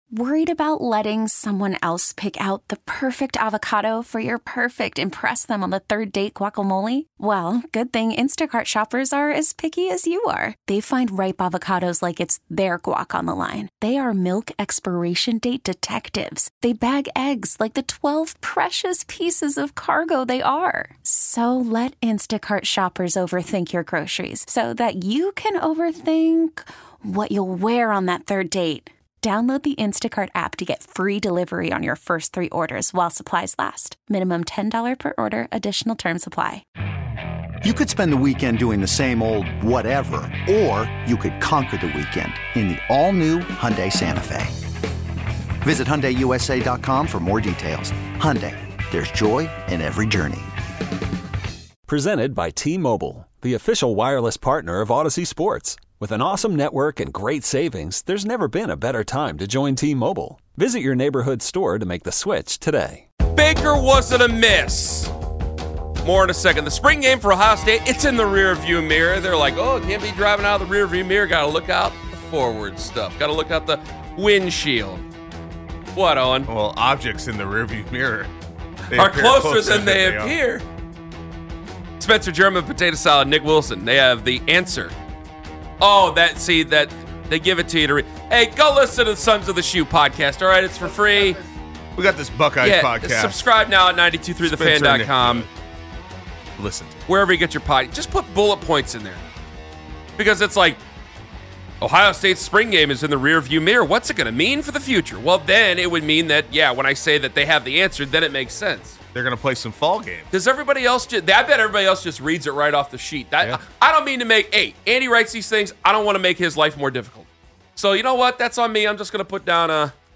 Worried about letting someone else pick out the perfect avocado for your perfect impress them on the third date guacamole? Well, good thing Instacart shoppers are as picky as you are. They find ripe avocados like it's their guac on the line. They are milk expiration date detectives. They bag eggs like the 12 precious pieces of cargo they are. So let Instacart shoppers overthink your groceries so that you can overthink what you'll wear on that third date. Download the Instacart app to get free delivery on your first 3 orders while supplies last. Minimum $10 per order. Additional terms apply. You could spend the weekend doing the same old whatever, or you could conquer the weekend in the all-new Hyundai Santa Fe. Visit HyundaiUSA.com for more details. Hyundai, there's joy in every journey. Presented by T-Mobile, the official wireless partner of Odyssey Sports. With an awesome network and great savings, there's never been a better time to join T-Mobile. Visit your neighborhood store to make the switch today. Baker wasn't a miss. More in a second. The spring game for Ohio State, it's in the rear view mirror. They're like, oh, can't be driving out of the rear view mirror. Got to look out the forward stuff. Got to look out the windshield. What, Owen? Well, objects in the rear view mirror are closer than they appear. Spencer German, potato salad, Nick Wilson. They have the answer. Oh, that they give it to you to read. Hey, go listen to the Sons of the Shoe podcast. All right, it's for free. We got this Buckeyes podcast. Subscribe now at 923thefan.com. Listen to it. Wherever you get your podcast. Just put bullet points in there. Because it's like, Ohio State's spring game is in the rear view mirror. What's it going to mean for the future? Well, then it would mean that, when I say that they have the answer, then it makes sense. They're going to play some fall games. Does everybody else I bet everybody else just reads it right off the sheet. I don't mean to make, Andy writes these things. I don't want to make his life more difficult. So you know what? That's on me. I'm just going to put down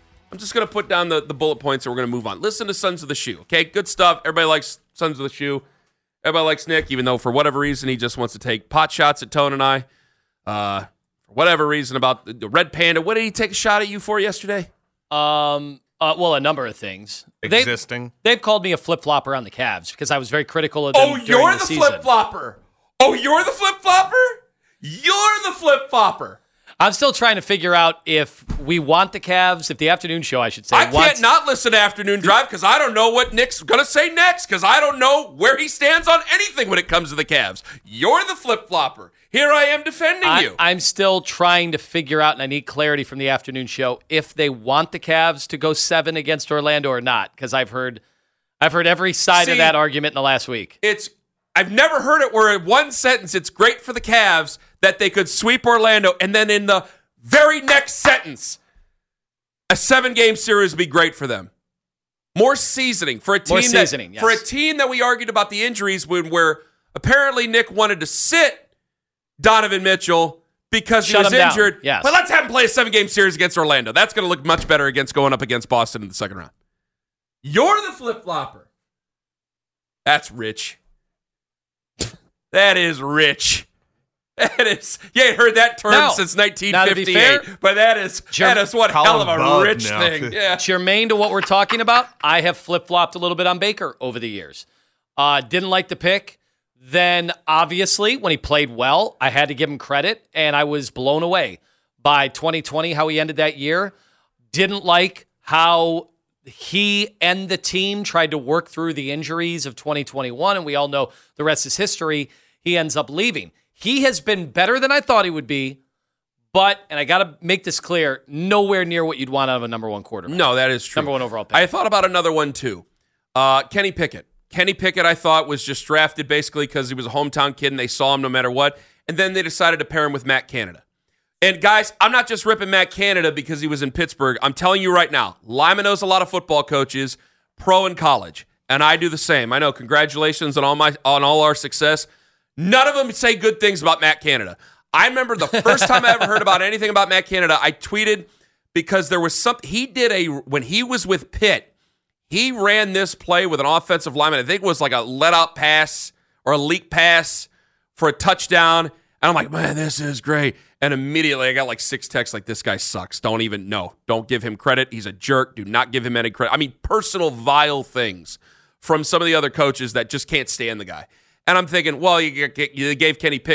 the bullet points and we're going to move on. Listen to Sons of the Shoe. Okay, good stuff. Everybody likes Sons of the Shoe. Everybody likes Nick, even though for whatever reason he just wants to take pot shots at Tone and I. For whatever reason about the Red Panda. What did he take a shot at you for yesterday? Well, a number of things. They've called me a flip-flopper on the Cavs because I was very critical of them during the season. Flip-flopper. Oh, you're the flip-flopper? You're the flip-flopper. I'm still trying to figure out if we want the Cavs, if the afternoon show, I should say. I can't not listen to Afternoon Drive because I don't know what Nick's going to say next because I don't know where he stands on anything when it comes to the Cavs. You're the flip-flopper. Here I am defending you. I'm still trying to figure out, and I need clarity from the afternoon show, if they want the Cavs to go 7 against Orlando or not, because I've heard every side of that argument in the last week. I've never heard it where in one sentence it's great for the Cavs that they could sweep Orlando, and then in the very next sentence, a 7-game series would be great for them. More seasoning for a team for a team that we argued about the injuries where apparently Nick wanted to sit Donovan Mitchell because he was injured. Yes. But let's have him play a 7-game series against Orlando. That's going to look much better going up against Boston in the second round. You're the flip-flopper. That's rich. That is rich. That is. You ain't heard that term since 1958. But that is one hell of a rich thing. Yeah. Germaine to what we're talking about, I have flip-flopped a little bit on Baker over the years. Didn't like the pick. Then, obviously, when he played well, I had to give him credit, and I was blown away by 2020, how he ended that year. Didn't like how he and the team tried to work through the injuries of 2021, and we all know the rest is history. He ends up leaving. He has been better than I thought he would be, but, and I got to make this clear, nowhere near what you'd want out of a number 1 quarterback. No, that is true. Number 1 overall pick. I thought about another one, too. Kenny Pickett. Kenny Pickett, I thought, was just drafted basically because he was a hometown kid and they saw him no matter what. And then they decided to pair him with Matt Canada. And guys, I'm not just ripping Matt Canada because he was in Pittsburgh. I'm telling you right now, Lima knows a lot of football coaches, pro and college. And I do the same. I know, congratulations on all our success. None of them say good things about Matt Canada. I remember the first time I ever heard about anything about Matt Canada, I tweeted because there was something he did when he was with Pitt. He ran this play with an offensive lineman. I think it was like a let-out pass or a leak pass for a touchdown. And I'm like, man, this is great. And immediately I got like 6 texts like, this guy sucks. Don't give him credit. He's a jerk. Do not give him any credit. I mean, personal, vile things from some of the other coaches that just can't stand the guy. And I'm thinking, well, you gave Kenny Pickett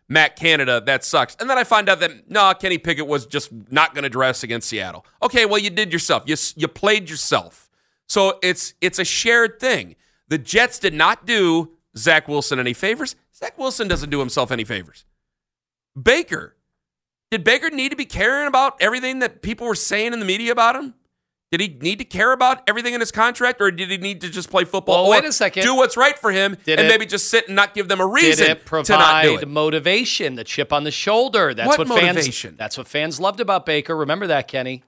Matt Canada, that sucks. And then I find out that, no, Kenny Pickett was just not going to dress against Seattle. Okay, well, you did yourself. You played yourself. So it's a shared thing. The Jets did not do Zach Wilson any favors. Zach Wilson doesn't do himself any favors. Baker. Did Baker need to be caring about everything that people were saying in the media about him? Did he need to care about everything in his contract, or did he need to just play football? Well, wait a second. Do what's right for him maybe just sit and not give them a reason to not do it? Did it provide motivation, the chip on the shoulder? That's what motivation? That's what fans loved about Baker. Remember that, Kenny.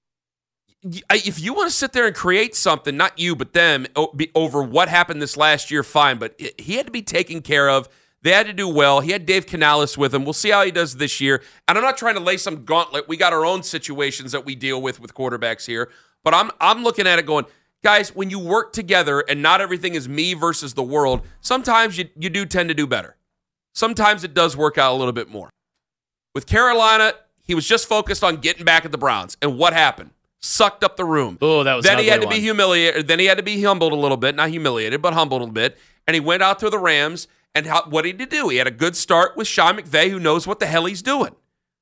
If you want to sit there and create something, not you, but them, over what happened this last year, fine. But he had to be taken care of. They had to do well. He had Dave Canales with him. We'll see how he does this year. And I'm not trying to lay some gauntlet. We got our own situations that we deal with quarterbacks here. But I'm looking at it going, guys, when you work together and not everything is me versus the world, sometimes you do tend to do better. Sometimes it does work out a little bit more. With Carolina, he was just focused on getting back at the Browns. And what happened? Sucked up the room. Oh, that was Then he had to be humiliated. Then he had to be humbled a little bit. Not humiliated, but humbled a little bit. And he went out to the Rams. And what did he do? He had a good start with Sean McVay, who knows what the hell he's doing.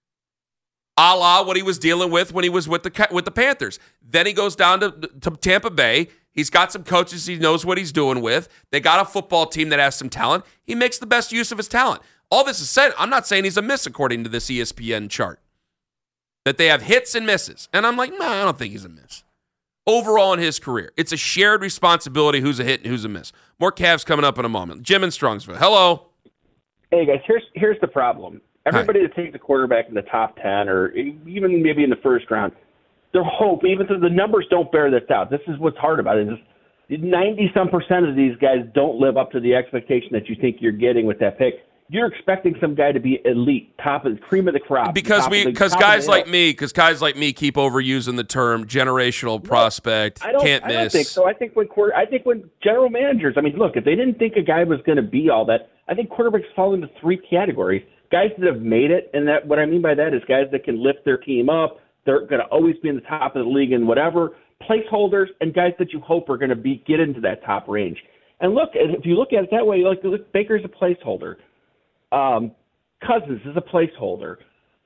A la what he was dealing with when he was with the Panthers. Then he goes down to Tampa Bay. He's got some coaches he knows what he's doing with. They got a football team that has some talent. He makes the best use of his talent. All this is said, I'm not saying he's a miss according to this ESPN chart. That they have hits and misses. And I'm like, no, I don't think he's a miss. Overall in his career, it's a shared responsibility who's a hit and who's a miss. More Cavs coming up in a moment. Jim in Strongsville. Hello. Hey, guys, here's the problem. Everybody that takes a quarterback in the top 10 or even maybe in the first round, their hope, even though the numbers don't bear this out, this is what's hard about it. 90-some% of these guys don't live up to the expectation that you think you're getting with that pick. You're expecting some guy to be elite, top of the cream of the crop. Because guys like me keep overusing the term generational prospect, can't miss. I don't think so. I think when general managers, look, if they didn't think a guy was going to be all that, I think quarterbacks fall into three categories. Guys that have made it, and that what I mean by that is guys that can lift their team up. They're going to always be in the top of the league and whatever. Placeholders and guys that you hope are going to get into that top range. And look, if you look at it that way, look, Baker's a placeholder. Cousins is a placeholder.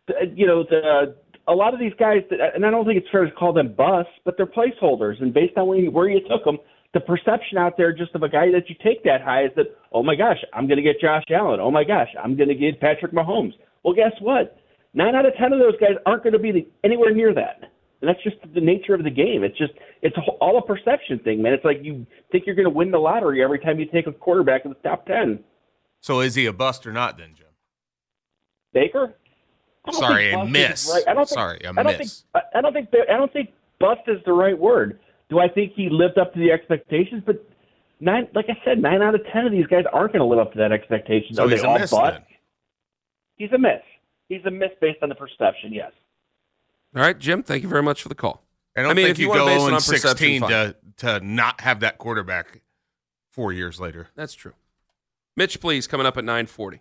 A lot of these guys, and I don't think it's fair to call them busts, but they're placeholders. And based on where you took them, the perception out there just of a guy that you take that high is that, oh my gosh, I'm going to get Josh Allen. Oh my gosh, I'm going to get Patrick Mahomes. Well, guess what? 9 out of 10 of those guys aren't going to be anywhere near that. And that's just the nature of the game. It's all a perception thing, man. It's like you think you're going to win the lottery every time you take a quarterback in the top 10. So is he a bust or not then, Jim? Baker? Sorry, a miss. Right. I don't think bust is the right word. Do I think he lived up to the expectations? But like I said, 9 out of 10 of these guys aren't going to live up to that expectation. So he's a miss then. He's a miss. He's a miss based on the perception, yes. All right, Jim, thank you very much for the call. I don't think you go in 16 to not have that quarterback 4 years later. That's true. Mitch, please, coming up at 9:40.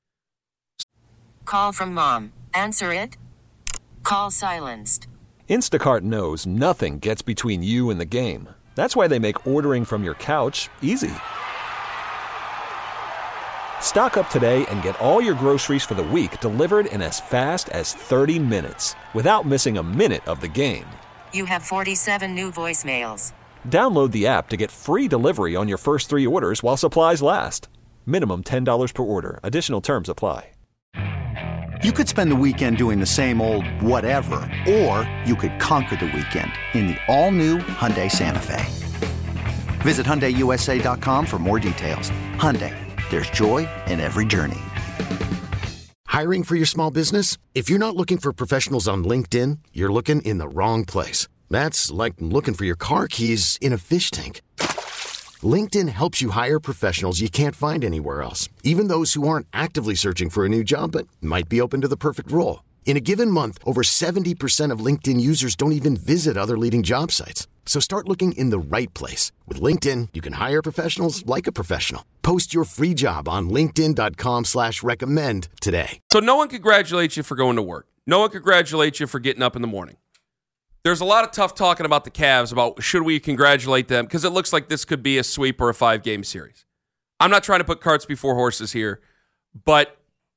Call from mom. Answer it. Call silenced. Instacart knows nothing gets between you and the game. That's why they make ordering from your couch easy. Stock up today and get all your groceries for the week delivered in as fast as 30 minutes without missing a minute of the game. You have 47 new voicemails. Download the app to get free delivery on your first 3 orders while supplies last. Minimum $10 per order. Additional terms apply. You could spend the weekend doing the same old whatever, or you could conquer the weekend in the all-new Hyundai Santa Fe. Visit HyundaiUSA.com for more details. Hyundai, there's joy in every journey. Hiring for your small business? If you're not looking for professionals on LinkedIn, you're looking in the wrong place. That's like looking for your car keys in a fish tank. LinkedIn helps you hire professionals you can't find anywhere else, even those who aren't actively searching for a new job but might be open to the perfect role. In a given month, over 70% of LinkedIn users don't even visit other leading job sites. So start looking in the right place. With LinkedIn, you can hire professionals like a professional. Post your free job on linkedin.com/recommend today. So no one congratulates you for going to work. No one congratulates you for getting up in the morning. There's a lot of tough talking about the Cavs, about should we congratulate them, because it looks like this could be a sweep or a 5-game series. I'm not trying to put carts before horses here, but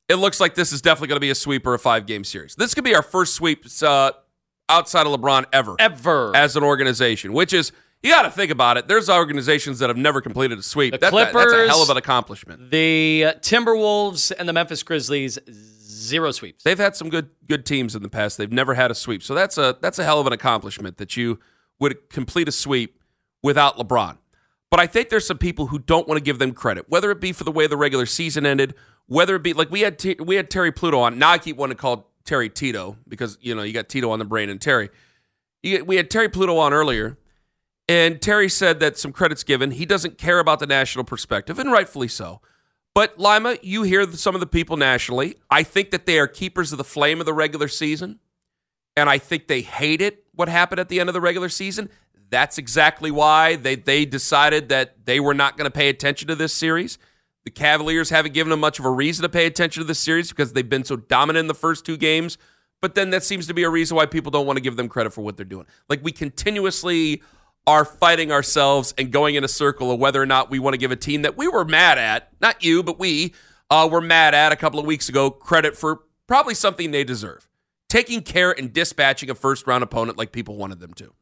it looks like this is definitely going to be a sweep or a 5-game series. This could be our first sweep outside of LeBron ever as an organization, which is, you got to think about it. There's organizations that have never completed a sweep. The Clippers, that's a hell of an accomplishment. The Timberwolves and the Memphis Grizzlies, 0 sweeps. They've had some good teams in the past. They've never had a sweep. So that's a hell of an accomplishment that you would complete a sweep without LeBron. But I think there's some people who don't want to give them credit, whether it be for the way the regular season ended, whether it be like we had Terry Pluto on. Now I keep wanting to call Terry Tito because, you got Tito on the brain and Terry. We had Terry Pluto on earlier, and Terry said that some credit's given. He doesn't care about the national perspective, and rightfully so. But, Lima, you hear some of the people nationally. I think that they are keepers of the flame of the regular season, and I think they hate it, what happened at the end of the regular season. That's exactly why they decided that they were not going to pay attention to this series. The Cavaliers haven't given them much of a reason to pay attention to this series because they've been so dominant in the first 2 games. But then that seems to be a reason why people don't want to give them credit for what they're doing. Like, we continuously are fighting ourselves and going in a circle of whether or not we want to give a team that we were mad at, not you, but we were mad at a couple of weeks ago, credit for probably something they deserve. Taking care and dispatching a first-round opponent like people wanted them to.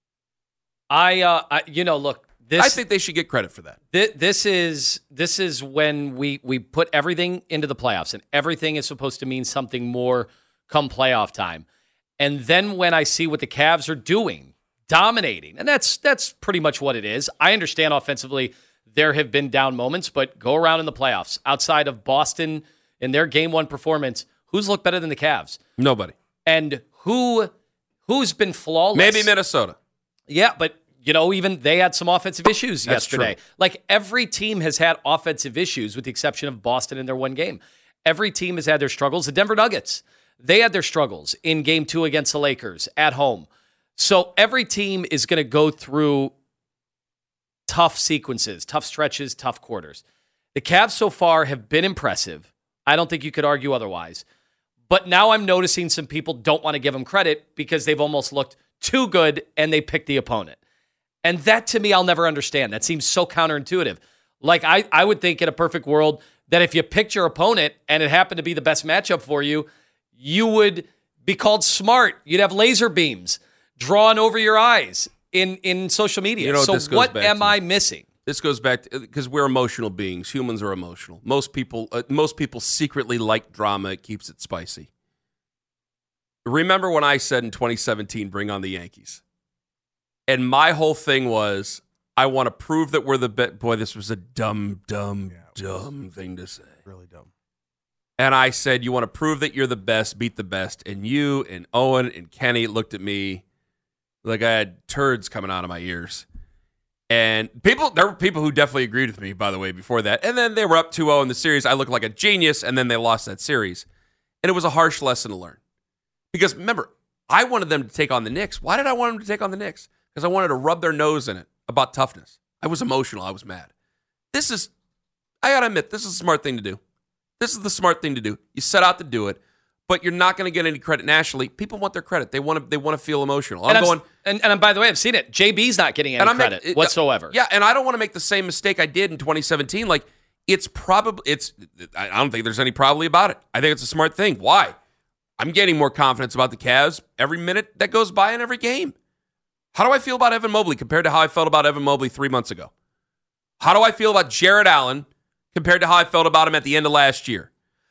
Look, I think they should get credit for that. This is when we put everything into the playoffs, and everything is supposed to mean something more come playoff time. And then when I see what the Cavs are doing, dominating, and that's pretty much what it is. I understand offensively there have been down moments, but go around in the playoffs, outside of Boston in their Game 1 performance, who's looked better than the Cavs? Nobody. And who's been flawless? Maybe Minnesota. Yeah, but even they had some offensive issues yesterday. True. Like, every team has had offensive issues with the exception of Boston in their one game. Every team has had their struggles. The Denver Nuggets, they had their struggles in Game 2 against the Lakers at home. So every team is going to go through tough sequences, tough stretches, tough quarters. The Cavs so far have been impressive. I don't think you could argue otherwise. But now I'm noticing some people don't want to give them credit because they've almost looked too good and they picked the opponent. And that, to me, I'll never understand. That seems so counterintuitive. Like, I would think in a perfect world that if you picked your opponent and it happened to be the best matchup for you, you would be called smart. You'd have laser beams drawn over your eyes in social media. So what am I missing? This goes back to, because we're emotional beings. Humans are emotional. Most people secretly like drama. It keeps it spicy. Remember when I said in 2017, bring on the Yankees? And my whole thing was, I want to prove that we're the best. Boy, this was a dumb thing to say. Really dumb. And I said, you want to prove that you're the best, beat the best. And you and Owen and Kenny looked at me like I had turds coming out of my ears. And there were people who definitely agreed with me, by the way, before that. And then they were up 2-0 in the series. I looked like a genius, and then they lost that series. And it was a harsh lesson to learn. Because remember, I wanted them to take on the Knicks. Why did I want them to take on the Knicks? Because I wanted to rub their nose in it about toughness. I was emotional. I was mad. I got to admit, this is a smart thing to do. This is the smart thing to do. You set out to do it, but you're not going to get any credit nationally. People want their credit. They want to feel emotional. And by the way, I've seen it. JB's not getting any credit whatsoever. Yeah, and I don't want to make the same mistake I did in 2017. Like, I don't think there's any probably about it. I think it's a smart thing. Why? I'm getting more confidence about the Cavs every minute that goes by in every game. How do I feel about Evan Mobley compared to how I felt about Evan Mobley 3 months ago? How do I feel about Jared Allen compared to how I felt about him at the end of last year?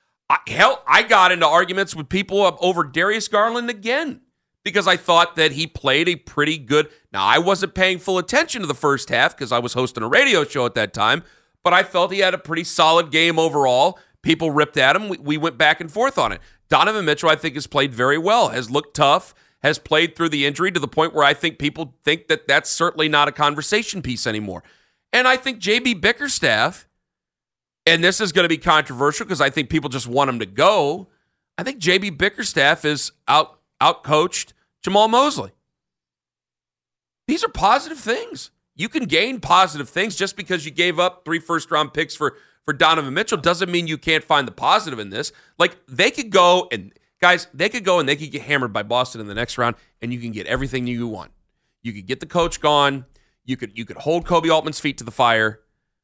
I got into arguments with people over Darius Garland again because I thought that he played a pretty good. Now, I wasn't paying full attention to the first half because I was hosting a radio show at that time, but I felt he had a pretty solid game overall. People ripped at him. We went back and forth on it. Donovan Mitchell, I think, has played very well, has looked tough, has played through the injury to the point where I think people think that that's certainly not a conversation piece anymore. And I think J.B. Bickerstaff, and this is going to be controversial because I think people just want him to go, I think J.B. Bickerstaff is out-coached Jamal Mosley. These are positive things. You can gain positive things just because you gave up 3 first-round picks for Donovan Mitchell doesn't mean you can't find the positive in this. Like, they could go and they could get hammered by Boston in the next round, and you can get everything you want. You could get the coach gone. You could hold Kobe Altman's feet to the fire.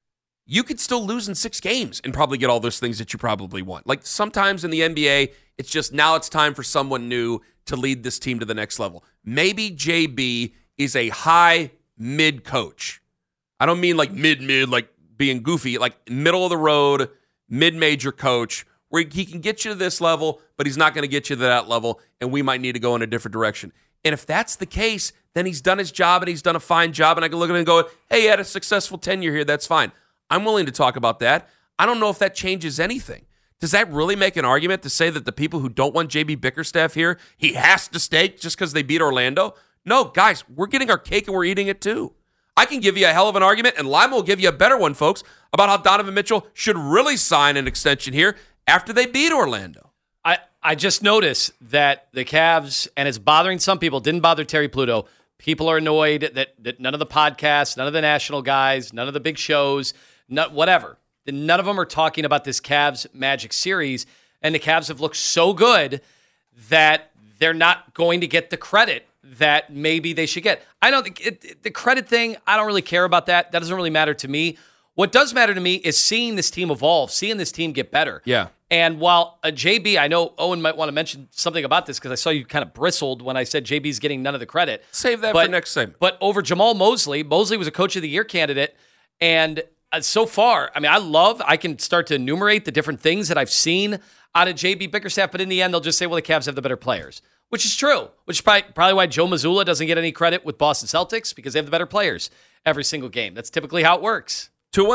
you could still lose in 6 games and probably get all those things that you probably want. Like sometimes in the NBA, it's just now it's time for someone new to lead this team to the next level. Maybe JB is a high mid coach. I don't mean like mid, like being goofy, like middle of the road, mid-major coach where he can get you to this level, but he's not going to get you to that level, and we might need to go in a different direction. And if that's the case, then he's done his job and he's done a fine job, and I can look at him and go, hey, he had a successful tenure here, that's fine. I'm willing to talk about that. I don't know if that changes anything. Does that really make an argument to say that the people who don't want JB Bickerstaff here, he has to stay just because they beat Orlando? No, guys, we're getting our cake and we're eating it too. I can give you a hell of an argument, and Lima will give you a better one, folks, about how Donovan Mitchell should really sign an extension here after they beat Orlando. I just noticed that the Cavs, and it's bothering some people, didn't bother Terry Pluto. People are annoyed that none of the podcasts, none of the national guys, none of the big shows, whatever. None of them are talking about this Cavs Magic series, and the Cavs have looked so good that they're not going to get the credit that maybe they should get. I don't think the credit thing, I don't really care about that. That doesn't really matter to me. What does matter to me is seeing this team evolve, seeing this team get better. Yeah. And while JB, I know Owen might want to mention something about this because I saw you kind of bristled when I said JB's getting none of the credit. Save that for next segment. But over Jamal Mosley was a Coach of the Year candidate, and so far, I mean, I can start to enumerate the different things that I've seen out of JB Bickerstaff, but in the end, they'll just say, well, the Cavs have the better players, which is true, which is probably why Joe Mazzulla doesn't get any credit with Boston Celtics because they have the better players every single game. That's typically how it works.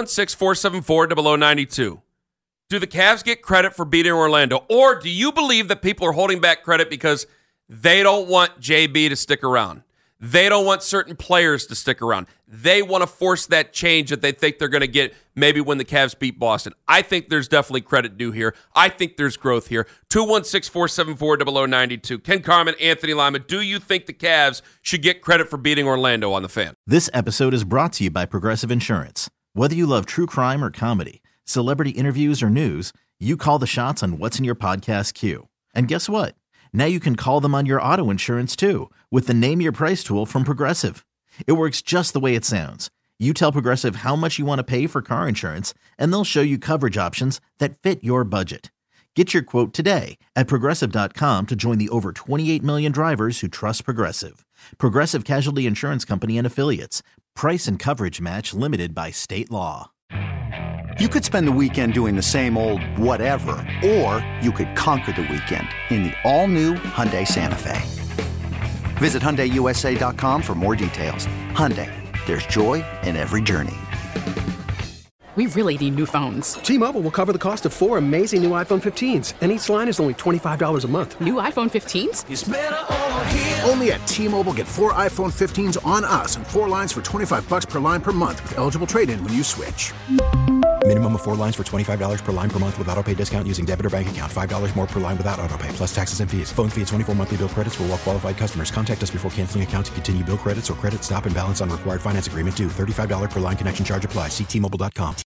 216-474-0092. Do the Cavs get credit for beating Orlando, or do you believe that people are holding back credit because they don't want JB to stick around? They don't want certain players to stick around. They want to force that change that they think they're going to get maybe when the Cavs beat Boston. I think there's definitely credit due here. I think there's growth here. 216-474-0092. Ken Carman, Anthony Lima, do you think the Cavs should get credit for beating Orlando on the Fan? This episode is brought to you by Progressive Insurance. Whether you love true crime or comedy, celebrity interviews or news, you call the shots on what's in your podcast queue. And guess what? Now you can call them on your auto insurance too with the Name Your Price tool from Progressive. It works just the way it sounds. You tell Progressive how much you want to pay for car insurance, and they'll show you coverage options that fit your budget. Get your quote today at Progressive.com to join the over 28 million drivers who trust Progressive. Progressive Casualty Insurance Company and Affiliates. Price and coverage match limited by state law. You could spend the weekend doing the same old whatever, or you could conquer the weekend in the all-new Hyundai Santa Fe. Visit HyundaiUSA.com for more details. Hyundai, there's joy in every journey. We really need new phones. T-Mobile will cover the cost of 4 amazing new iPhone 15s, and each line is only $25 a month. New iPhone 15s? It's better over here. Only at T-Mobile, get 4 iPhone 15s on us and 4 lines for $25 per line per month with eligible trade-in when you switch. Minimum of 4 lines for $25 per line per month with autopay discount using debit or bank account. $5 more per line without autopay, plus taxes and fees. Phone fee at 24 monthly bill credits for well-qualified customers. Contact us before canceling account to continue bill credits or credit stop and balance on required finance agreement due. $35 per line connection charge applies. See T-Mobile.com.